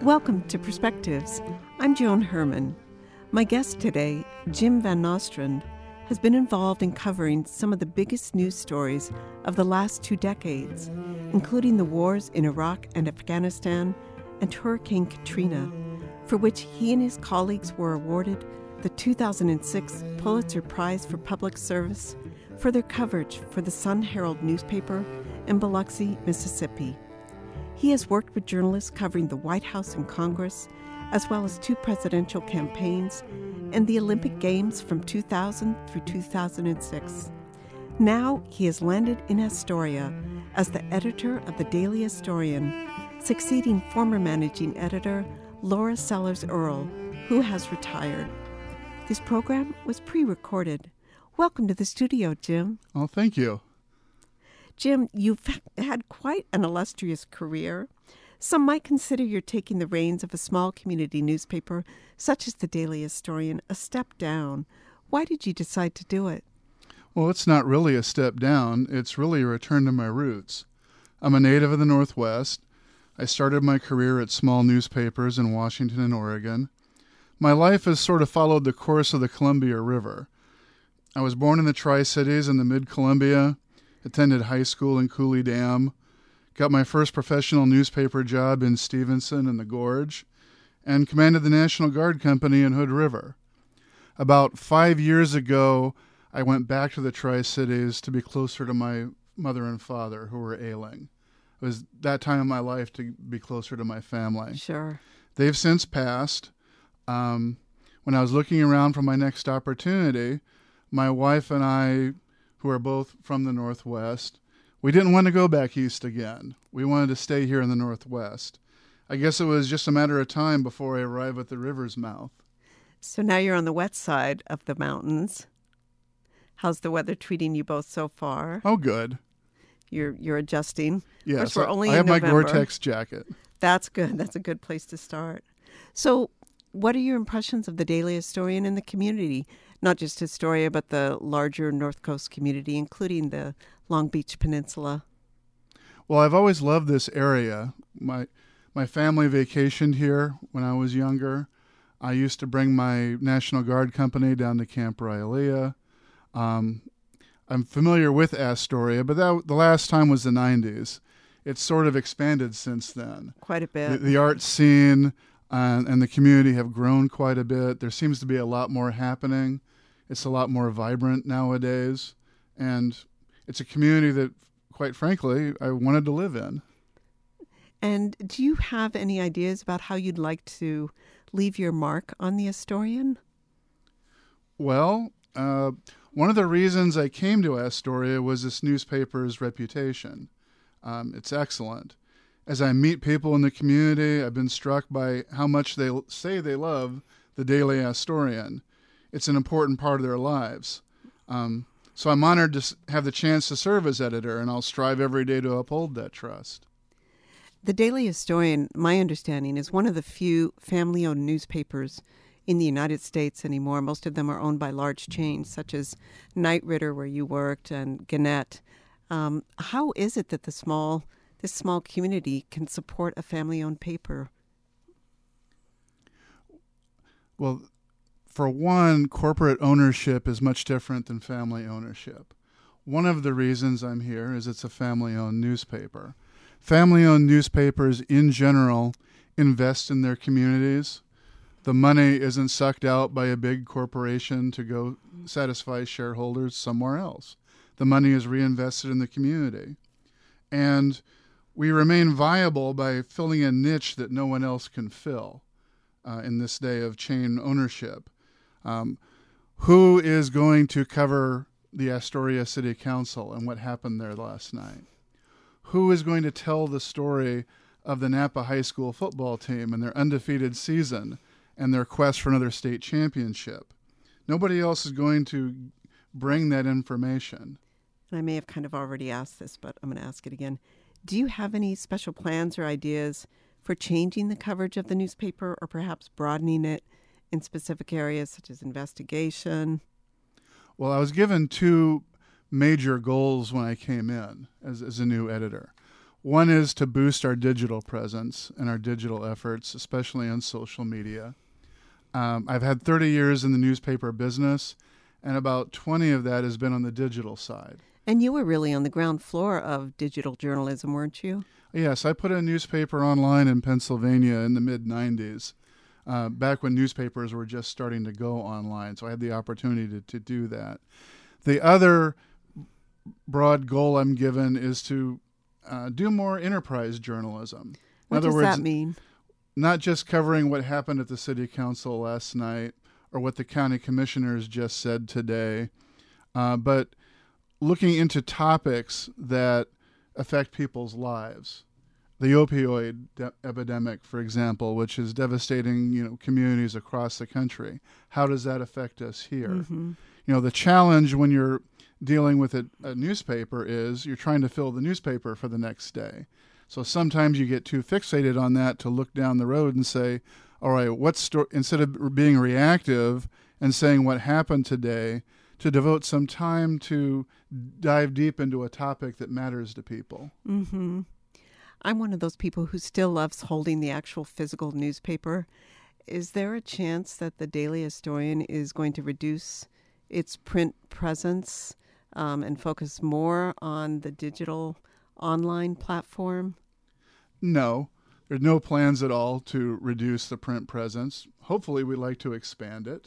Welcome to Perspectives. I'm Joan Herman. My guest today, Jim Van Nostrand, has been involved in covering some of the biggest news stories of the last 2 decades, including the wars in Iraq and Afghanistan and Hurricane Katrina, for which he and his colleagues were awarded the 2006 Pulitzer Prize for Public Service for their coverage for the Sun-Herald newspaper in Biloxi, Mississippi. He has worked with journalists covering the White House and Congress, as well as 2 presidential campaigns and the Olympic Games from 2000 through 2006. Now he has landed in Astoria as the editor of the Daily Astorian, succeeding former managing editor Laura Sellers Earle, who has retired. This program was pre-recorded. Welcome to the studio, Jim. Oh, thank you. Jim, you've had quite an illustrious career. Some might consider your taking the reins of a small community newspaper, such as the Daily Astorian, a step down. Why did you decide to do it? Well, it's not really a step down. It's really a return to my roots. I'm a native of the Northwest. I started my career at small newspapers in Washington and Oregon. My life has sort of followed the course of the Columbia River. I was born in the Tri-Cities in the mid-Columbia, attended high school in Cooley Dam, got my first professional newspaper job in Stevenson and the Gorge, and commanded the National Guard Company in Hood River. About 5 years ago, I went back to the Tri-Cities to be closer to my mother and father, who were ailing. It was that time in my life to be closer to my family. Sure. They've since passed. When I was looking around for my next opportunity, my wife and I, who are both from the Northwest, we didn't want to go back east again. We wanted to stay here in the Northwest. I guess it was just a matter of time before I arrived at the river's mouth. So now you're on the west side of the mountains. How's the weather treating you both so far? Oh, good. You're adjusting. Yes, of course, we're only I have in my November. Gore-Tex jacket. That's good. That's a good place to start. So what are your impressions of the Daily Astorian in the community? Not just Astoria, but the larger North Coast community, including the Long Beach Peninsula. Well, I've always loved this area. My family vacationed here when I was younger. I used to bring my National Guard company down to Camp Rylea. I'm familiar with Astoria, but the last time was the 90s. It's sort of expanded since then. Quite a bit. The art scene and the community have grown quite a bit. There seems to be a lot more happening. It's a lot more vibrant nowadays. And it's a community that, quite frankly, I wanted to live in. And do you have any ideas about how you'd like to leave your mark on the Astorian? Well, one of the reasons I came to Astoria was this newspaper's reputation. It's excellent. As I meet people in the community, I've been struck by how much they say they love the Daily Astorian. It's an important part of their lives. So I'm honored to have the chance to serve as editor, and I'll strive every day to uphold that trust. The Daily Astorian, my understanding, is one of the few family-owned newspapers in the United States anymore. Most of them are owned by large chains, such as Knight Ridder, where you worked, and Gannett. How is it that this small community can support a family-owned paper? Well, for one, corporate ownership is much different than family ownership. One of the reasons I'm here is it's a family-owned newspaper. Family-owned newspapers, in general, invest in their communities. The money isn't sucked out by a big corporation to go satisfy shareholders somewhere else. The money is reinvested in the community. And we remain viable by filling a niche that no one else can fill in this day of chain ownership. Who is going to cover the Astoria City Council and what happened there last night? Who is going to tell the story of the Napa High School football team and their undefeated season and their quest for another state championship? Nobody else is going to bring that information. And I may have kind of already asked this, but I'm going to ask it again. Do you have any special plans or ideas for changing the coverage of the newspaper or perhaps broadening it in specific areas such as investigation? Well, I was given 2 major goals when I came in as a new editor. One is to boost our digital presence and our digital efforts, especially on social media. I've had 30 years in the newspaper business, and about 20 of that has been on the digital side. And you were really on the ground floor of digital journalism, weren't you? Yes, I put a newspaper online in Pennsylvania in the mid-'90s, back when newspapers were just starting to go online, so I had the opportunity to do that. The other broad goal I'm given is to do more enterprise journalism. What does that mean? Not just covering what happened at the city council last night or what the county commissioners just said today, but looking into topics that affect people's lives. The opioid epidemic, for example, which is devastating, communities across the country. How does that affect us here? Mm-hmm. The challenge when you're dealing with a newspaper is you're trying to fill the newspaper for the next day. So sometimes you get too fixated on that to look down the road and say, all right, instead of being reactive and saying what happened today, to devote some time to dive deep into a topic that matters to people. Mm-hmm. I'm one of those people who still loves holding the actual physical newspaper. Is there a chance that the Daily Historian is going to reduce its print presence and focus more on the digital online platform? No, there's no plans at all to reduce the print presence. Hopefully, we'd like to expand it.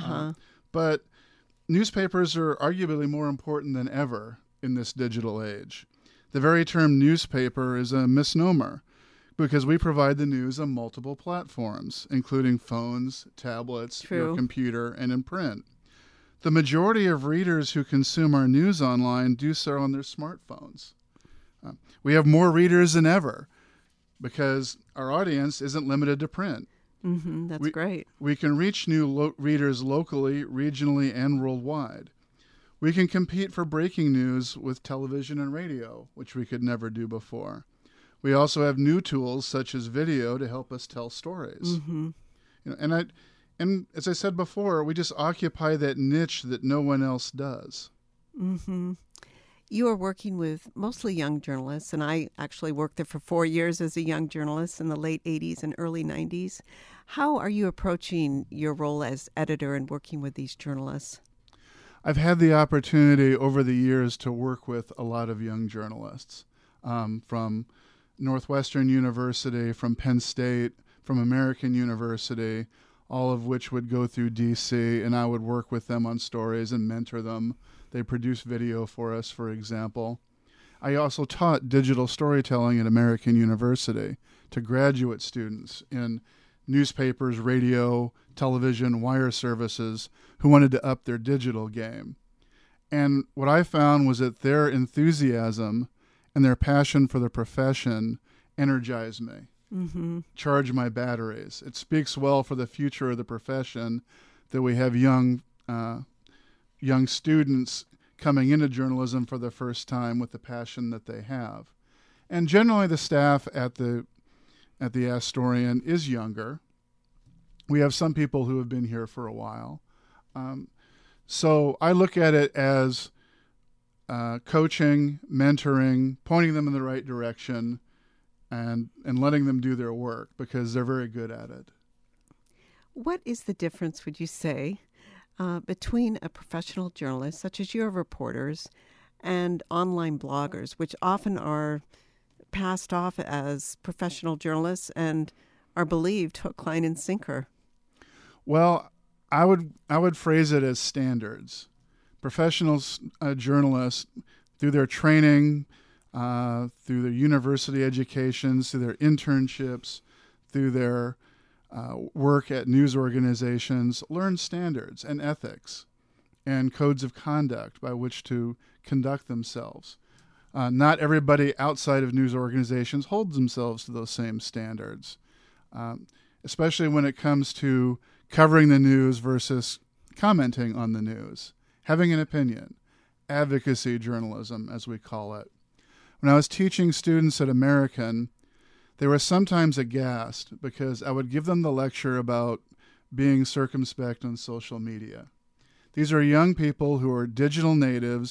But newspapers are arguably more important than ever in this digital age. The very term newspaper is a misnomer because we provide the news on multiple platforms, including phones, tablets, your computer, and in print. The majority of readers who consume our news online do so on their smartphones. We have more readers than ever because our audience isn't limited to print. Mm-hmm, that's great. We can reach new readers locally, regionally, and worldwide. We can compete for breaking news with television and radio, which we could never do before. We also have new tools such as video to help us tell stories. Mm-hmm. And as I said before, we just occupy that niche that no one else does. Mm-hmm. You are working with mostly young journalists, and I actually worked there for 4 years as a young journalist in the late 80s and early 90s. How are you approaching your role as editor and working with these journalists? I've had the opportunity over the years to work with a lot of young journalists from Northwestern University, from Penn State, from American University, all of which would go through DC, and I would work with them on stories and mentor them. They produce video for us, for example. I also taught digital storytelling at American University to graduate students in newspapers, radio, television, wire services who wanted to up their digital game. And what I found was that their enthusiasm and their passion for the profession energized me, charged my batteries. It speaks well for the future of the profession that we have young students coming into journalism for the first time with the passion that they have. And generally the staff at the Astorian is younger. We have some people who have been here for a while. So I look at it as coaching, mentoring, pointing them in the right direction, and letting them do their work because they're very good at it. What is the difference, would you say, between a professional journalist, such as your reporters, and online bloggers, which often are passed off as professional journalists and are believed hook, line, and sinker? Well, I would phrase it as standards. Professional journalists, through their training, through their university educations, through their internships, through their work at news organizations, learn standards and ethics and codes of conduct by which to conduct themselves. Not everybody outside of news organizations holds themselves to those same standards, especially when it comes to covering the news versus commenting on the news, having an opinion, advocacy journalism, as we call it. When I was teaching students at American, they were sometimes aghast because I would give them the lecture about being circumspect on social media. These are young people who are digital natives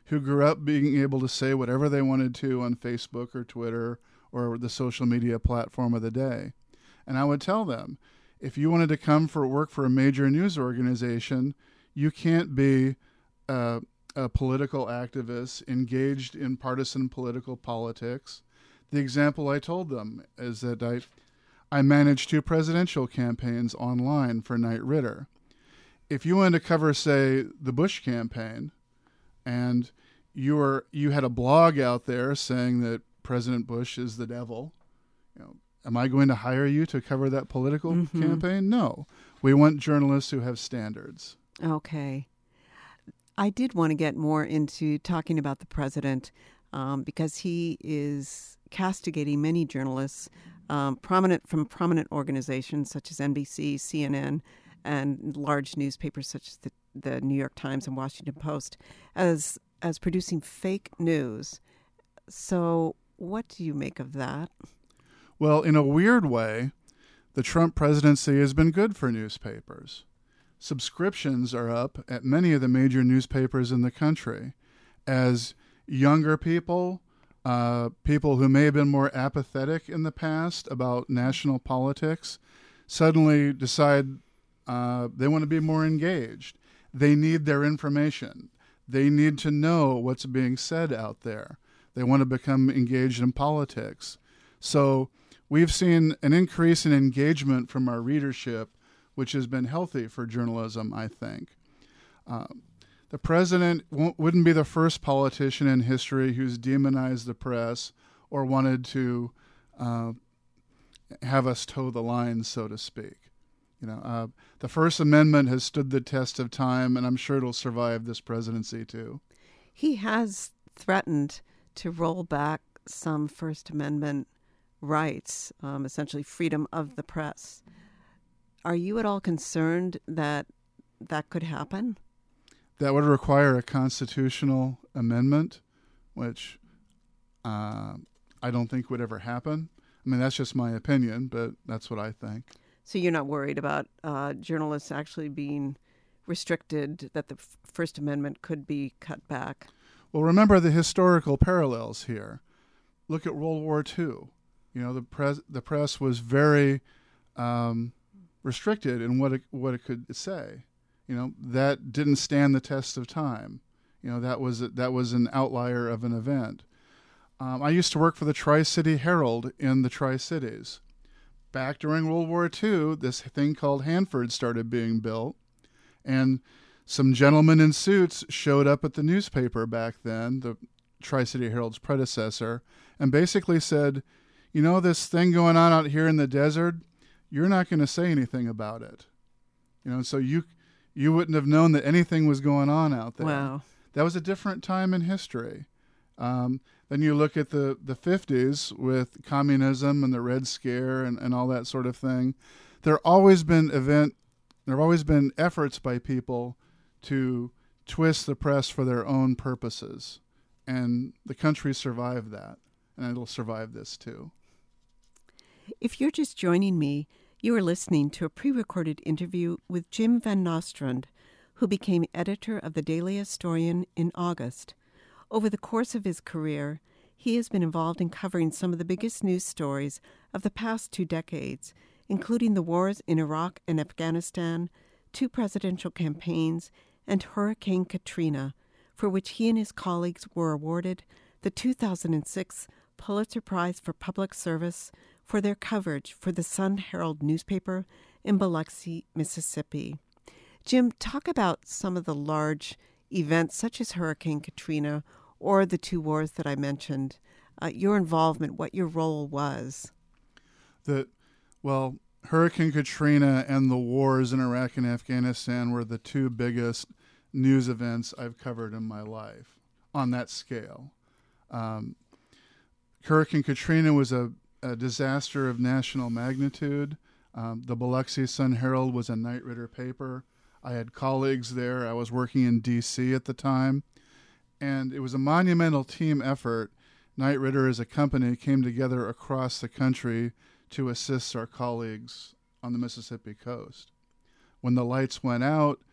who grew up being able to say whatever they wanted to on Facebook or Twitter or the social media platform of the day. And I would tell them, if you wanted to come for work for a major news organization, you can't be a political activist engaged in partisan political politics. The example I told them is that I managed 2 presidential campaigns online for Knight Ridder. If you wanted to cover, say, the Bush campaign, and you had a blog out there saying that President Bush is the devil, am I going to hire you to cover that political campaign? No. We want journalists who have standards. Okay. I did want to get more into talking about the president because he is castigating many journalists, prominent organizations such as NBC, CNN, and large newspapers such as the New York Times and Washington Post as producing fake news. So what do you make of that? Well, in a weird way, the Trump presidency has been good for newspapers. Subscriptions are up at many of the major newspapers in the country as younger people, people who may have been more apathetic in the past about national politics, suddenly decide they want to be more engaged. They need their information. They need to know what's being said out there. They want to become engaged in politics. So we've seen an increase in engagement from our readership, which has been healthy for journalism, I think. The president wouldn't be the first politician in history who's demonized the press or wanted to have us toe the line, so to speak. The First Amendment has stood the test of time, and I'm sure it'll survive this presidency too. He has threatened to roll back some First Amendment rights, essentially freedom of the press. Are you at all concerned that that could happen? That would require a constitutional amendment, which I don't think would ever happen. I mean, that's just my opinion, but that's what I think. So you're not worried about journalists actually being restricted, that the First Amendment could be cut back? Well, remember the historical parallels here. Look at World War II. The press was very restricted in what it could say. That didn't stand the test of time. That was an outlier of an event. I used to work for the Tri-City Herald in the Tri-Cities. Back during World War II, this thing called Hanford started being built, and some gentlemen in suits showed up at the newspaper back then, the Tri-City Herald's predecessor, and basically said, this thing going on out here in the desert, you're not going to say anything about it. So you wouldn't have known that anything was going on out there. Wow. That was a different time in history. Then you look at the 50s with communism and the Red Scare and all that sort of thing. There have always been efforts by people to twist the press for their own purposes. And the country survived that, and it'll survive this too. If you're just joining me, you are listening to a pre-recorded interview with Jim Van Nostrand, who became editor of the Daily Historian in August. Over the course of his career, he has been involved in covering some of the biggest news stories of the past 2 decades, including the wars in Iraq and Afghanistan, 2 presidential campaigns, and Hurricane Katrina, for which he and his colleagues were awarded the 2006 Pulitzer Prize for Public Service for their coverage for the Sun-Herald newspaper in Biloxi, Mississippi. Jim, talk about some of the large events such as Hurricane Katrina or the 2 wars that I mentioned, your involvement, what your role was. Hurricane Katrina and the wars in Iraq and Afghanistan were the 2 biggest news events I've covered in my life on that scale. Hurricane Katrina was a disaster of national magnitude. The Biloxi Sun-Herald was a Knight Ridder paper. I had colleagues there. I was working in D.C. at the time. And it was a monumental team effort. Knight Ridder as a company came together across the country to assist our colleagues on the Mississippi coast. When the lights went out,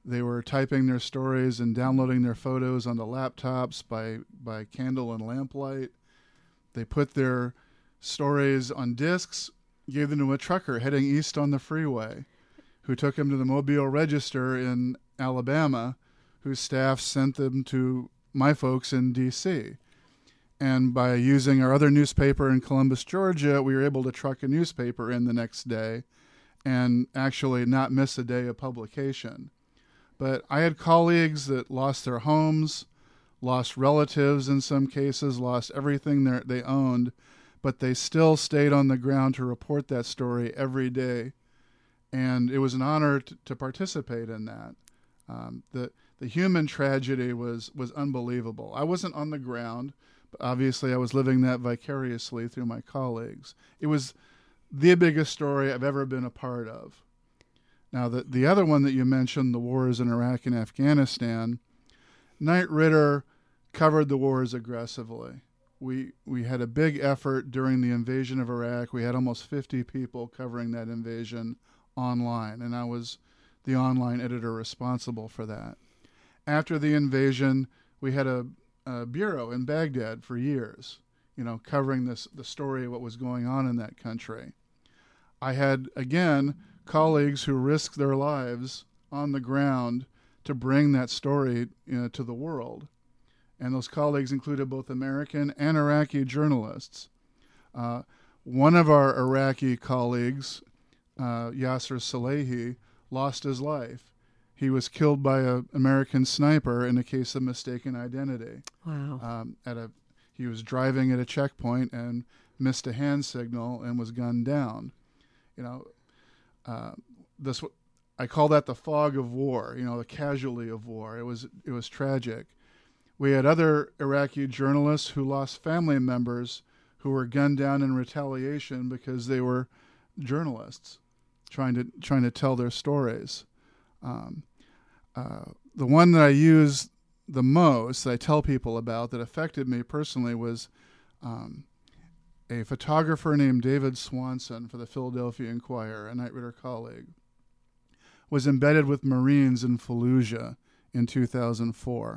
They were typing their stories and downloading their photos onto laptops by candle and lamplight. They put their stories on discs, gave them to a trucker heading east on the freeway, who took them to the Mobile Register in Alabama, whose staff sent them to my folks in D.C. And by using our other newspaper in Columbus, Georgia, we were able to truck a newspaper in the next day and actually not miss a day of publication. But I had colleagues that lost their homes, lost relatives in some cases, lost everything they owned, but they still stayed on the ground to report that story every day. And it was an honor to participate in that. The human tragedy was unbelievable. I wasn't on the ground, but obviously I was living that vicariously through my colleagues. It was the biggest story I've ever been a part of. Now, the other one that you mentioned, the wars in Iraq and Afghanistan, Knight Ridder covered the wars aggressively. We had a big effort during the invasion of Iraq. We had almost 50 people covering that invasion online, and I was the online editor responsible for that. After the invasion, we had a bureau in Baghdad for years, covering the story of what was going on in that country. I had, again, colleagues who risked their lives on the ground to bring that story to the world. And those colleagues included both American and Iraqi journalists. One of our Iraqi colleagues, Yasser Salehi, lost his life. He was killed by an American sniper in a case of mistaken identity. Wow. He was driving at a checkpoint and missed a hand signal and was gunned down. I call that the fog of war, the casualty of war. It was tragic. We had other Iraqi journalists who lost family members who were gunned down in retaliation because they were journalists trying to tell their stories. The one that I use the most, that I tell people about, that affected me personally was a photographer named David Swanson for the Philadelphia Inquirer, a Knight Ridder colleague, was embedded with Marines in Fallujah in 2004.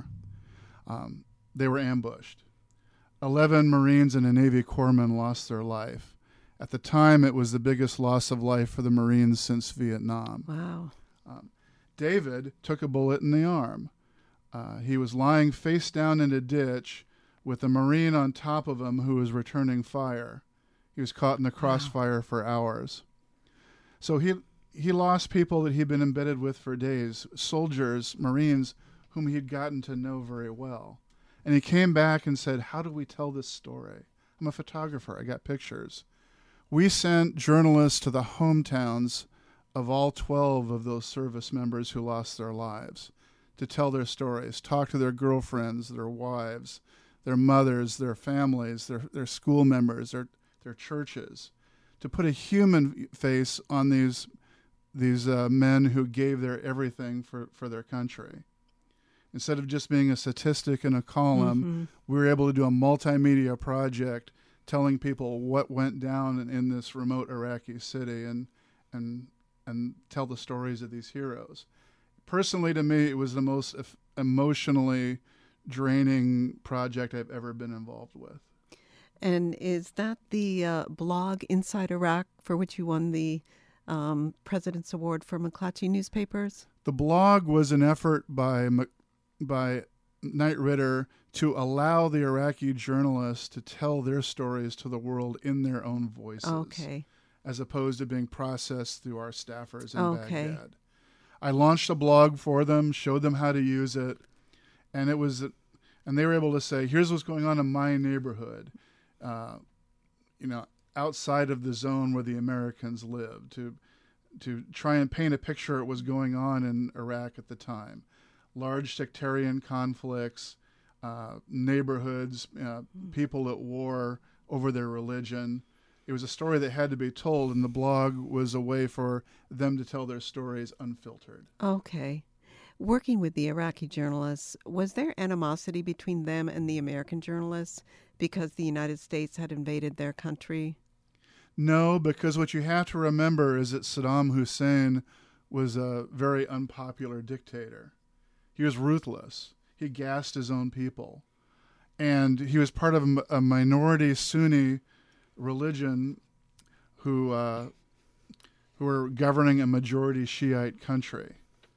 They were ambushed. 11 Marines and a Navy corpsman lost their life. At the time, it was the biggest loss of life for the Marines since Vietnam. Wow. David took a bullet in the arm. He was lying face down in a ditch with a Marine on top of him who was returning fire. He was caught in the crossfire for hours. So he lost people that he'd been embedded with for days, soldiers, Marines, whom he'd gotten to know very well. And he came back and said, how do we tell this story? I'm a photographer. I got pictures. We sent journalists to the hometowns of all 12 of those service members who lost their lives to tell their stories, talk to their girlfriends, their wives, their mothers, their families, their school members, their churches, to put a human face on these men who gave their everything for their country. Instead of just being a statistic in a column, we were able to do a multimedia project telling people what went down in this remote Iraqi city and tell the stories of these heroes. Personally, to me, it was the most emotionally draining project I've ever been involved with. And is that the blog Inside Iraq, for which you won the President's Award for McClatchy Newspapers? The blog was an effort by Knight Ridder to allow the Iraqi journalists to tell their stories to the world in their own voices. Okay. As opposed to being processed through our staffers in Baghdad. I launched a blog for them, showed them how to use it, and they were able to say, here's what's going on in my neighborhood, outside of the zone where the Americans lived, to try and paint a picture of what was going on in Iraq at the time. Large sectarian conflicts, neighborhoods, people at war over their religion. It was a story that had to be told, and the blog was a way for them to tell their stories unfiltered. Okay. Working with the Iraqi journalists, was there animosity between them and the American journalists because the United States had invaded their country? No, because what you have to remember is that Saddam Hussein was a very unpopular dictator. He was ruthless. He gassed his own people. And he was part of a minority Sunni religion who were governing a majority Shiite country.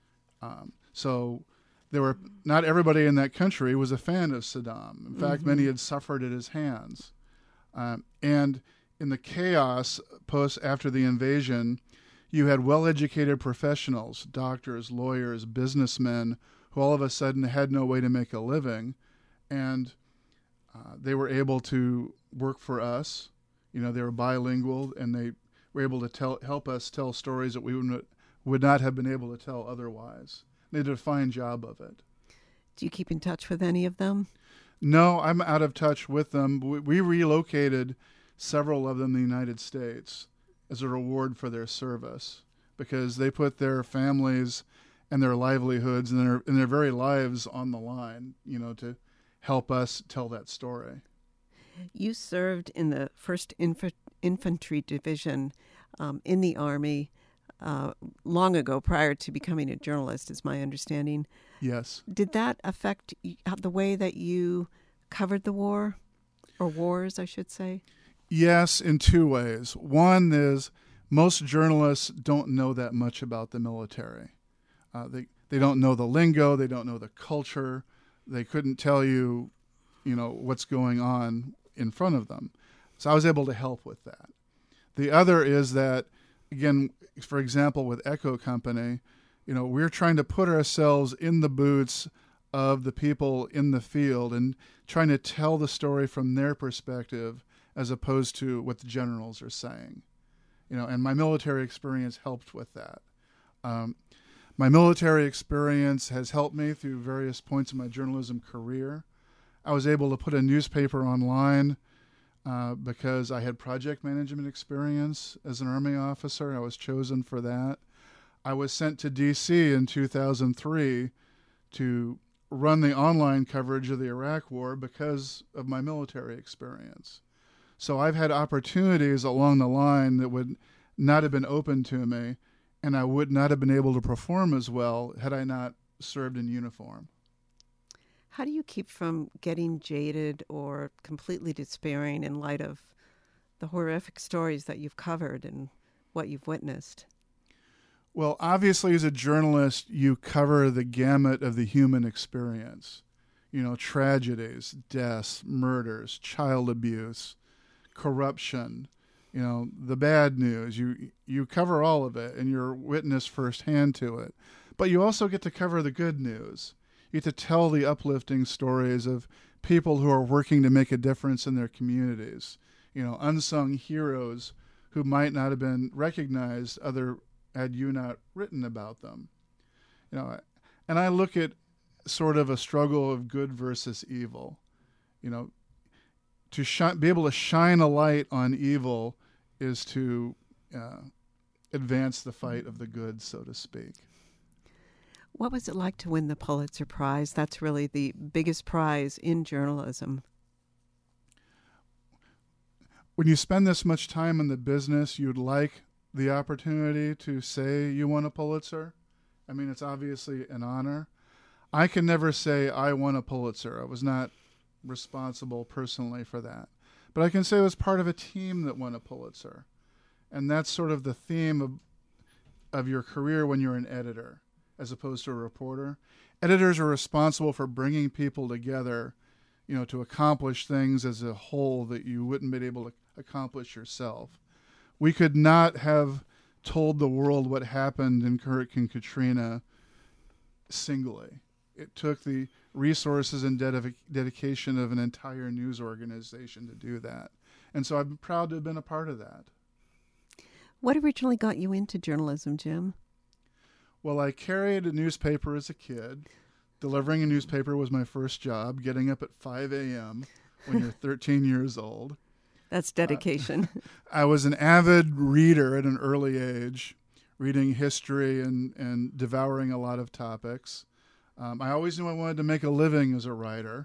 So there were not everybody in that country was a fan of Saddam. In fact, many had suffered at his hands. And in the chaos after the invasion, you had well-educated professionals, doctors, lawyers, businessmen, who all of a sudden had no way to make a living, and they were able to work for us. You know, they were bilingual, and they were able to help us tell stories that we would not have been able to tell otherwise. They did a fine job of it. Do you keep in touch with any of them? No, I'm out of touch with them. We relocated several of them in the United States as a reward for their service, because they put their families and their livelihoods and their very lives on the line, you know, to help us tell that story. You served in the 1st Infantry Division in the Army long ago, prior to becoming a journalist, is my understanding. Yes. Did that affect the way that you covered the war, or wars, I should say? Yes, in two ways. One is most journalists don't know that much about the military. They don't know the lingo. They don't know the culture. They couldn't tell you, you know, what's going on in front of them. So I was able to help with that. The other is that, again, for example, with Echo Company, you know, we're trying to put ourselves in the boots of the people in the field and trying to tell the story from their perspective as opposed to what the generals are saying. You know, and my military experience helped with that. My military experience has helped me through various points in my journalism career. I was able to put a newspaper online because I had project management experience as an Army officer. I was chosen for that. I was sent to D.C. in 2003 to run the online coverage of the Iraq War because of my military experience. So I've had opportunities along the line that would not have been open to me, and I would not have been able to perform as well had I not served in uniform. How do you keep from getting jaded or completely despairing in light of the horrific stories that you've covered and what you've witnessed? Well, obviously, as a journalist, you cover the gamut of the human experience. You know, tragedies, deaths, murders, child abuse, corruption, you know, the bad news. You cover all of it, and you're witness firsthand to it. But you also get to cover the good news. You get to tell the uplifting stories of people who are working to make a difference in their communities. You know, unsung heroes who might not have been recognized had you not written about them. You know, and I look at sort of a struggle of good versus evil. You know, to be able to shine a light on evil is to advance the fight of the good, so to speak. What was it like to win the Pulitzer Prize? That's really the biggest prize in journalism. When you spend this much time in the business, you'd like the opportunity to say you won a Pulitzer. I mean, it's obviously an honor. I can never say I won a Pulitzer. I was not responsible personally for that. But I can say I was part of a team that won a Pulitzer. And that's sort of the theme of your career when you're an editor, as opposed to a reporter. Editors are responsible for bringing people together, you know, to accomplish things as a whole that you wouldn't be able to accomplish yourself. We could not have told the world what happened in Hurricane Katrina singly. It took the resources and dedication of an entire news organization to do that. And so I'm proud to have been a part of that. What originally got you into journalism, Jim? Well, I carried a newspaper as a kid. Delivering a newspaper was my first job, getting up at 5 a.m. when you're 13 years old. That's dedication. I was an avid reader at an early age, reading history and devouring a lot of topics. I always knew I wanted to make a living as a writer,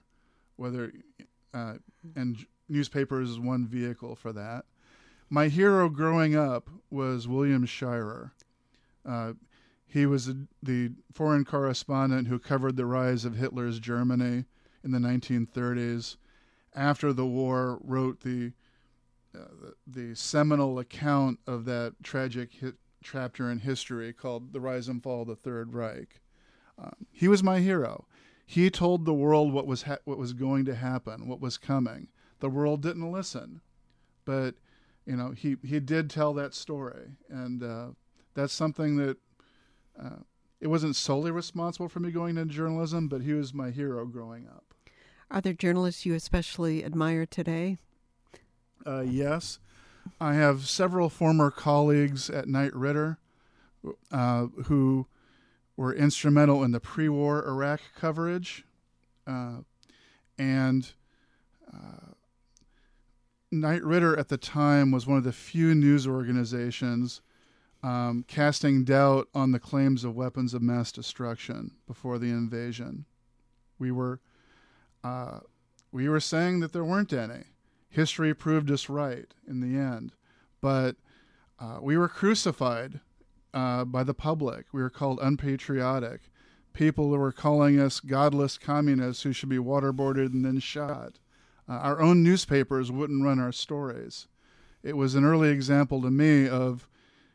and newspapers is one vehicle for that. My hero growing up was William Shirer. He was the foreign correspondent who covered the rise of Hitler's Germany in the 1930s. After the war, wrote the seminal account of that tragic chapter in history called The Rise and Fall of the Third Reich. He was my hero. He told the world what was going to happen, what was coming. The world didn't listen, but he did tell that story, and that's something that it wasn't solely responsible for me going into journalism, but he was my hero growing up. Are there journalists you especially admire today? Yes. I have several former colleagues at Knight Ridder who were instrumental in the pre-war Iraq coverage. And Knight Ridder at the time was one of the few news organizations casting doubt on the claims of weapons of mass destruction before the invasion. We were saying that there weren't any. History proved us right in the end, but we were crucified by the public. We were called unpatriotic. People were calling us godless communists who should be waterboarded and then shot. Our own newspapers wouldn't run our stories. It was an early example to me of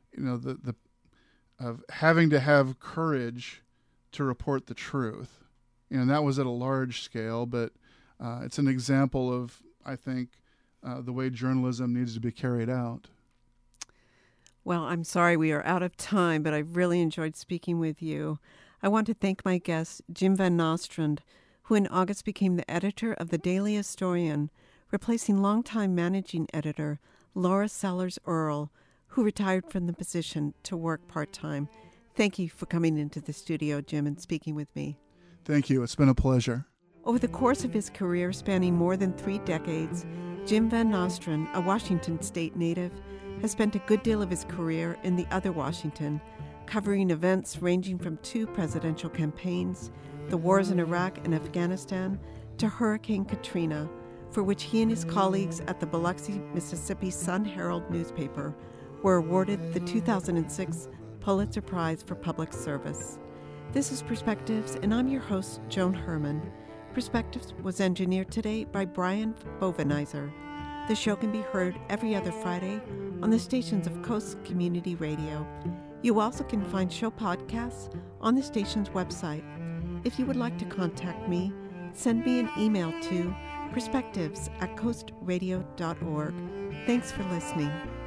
of having to have courage to report the truth. And that was at a large scale, but it's an example of, I think, the way journalism needs to be carried out. Well, I'm sorry we are out of time, but I really enjoyed speaking with you. I want to thank my guest, Jim Van Nostrand, who in August became the editor of the Daily Historian, replacing longtime managing editor Laura Sellers Earle, who retired from the position to work part-time. Thank you for coming into the studio, Jim, and speaking with me. Thank you. It's been a pleasure. Over the course of his career spanning more than 3 decades, Jim Van Nostrand, a Washington state native, has spent a good deal of his career in the other Washington, covering events ranging from 2 presidential campaigns, the wars in Iraq and Afghanistan, to Hurricane Katrina, for which he and his colleagues at the Biloxi, Mississippi Sun-Herald newspaper were awarded the 2006 Pulitzer Prize for Public Service. This is Perspectives, and I'm your host, Joan Herman. Perspectives was engineered today by Brian Bovenizer. The show can be heard every other Friday on the stations of Coast Community Radio. You also can find show podcasts on the station's website. If you would like to contact me, send me an email to perspectives@coastradio.org. Thanks for listening.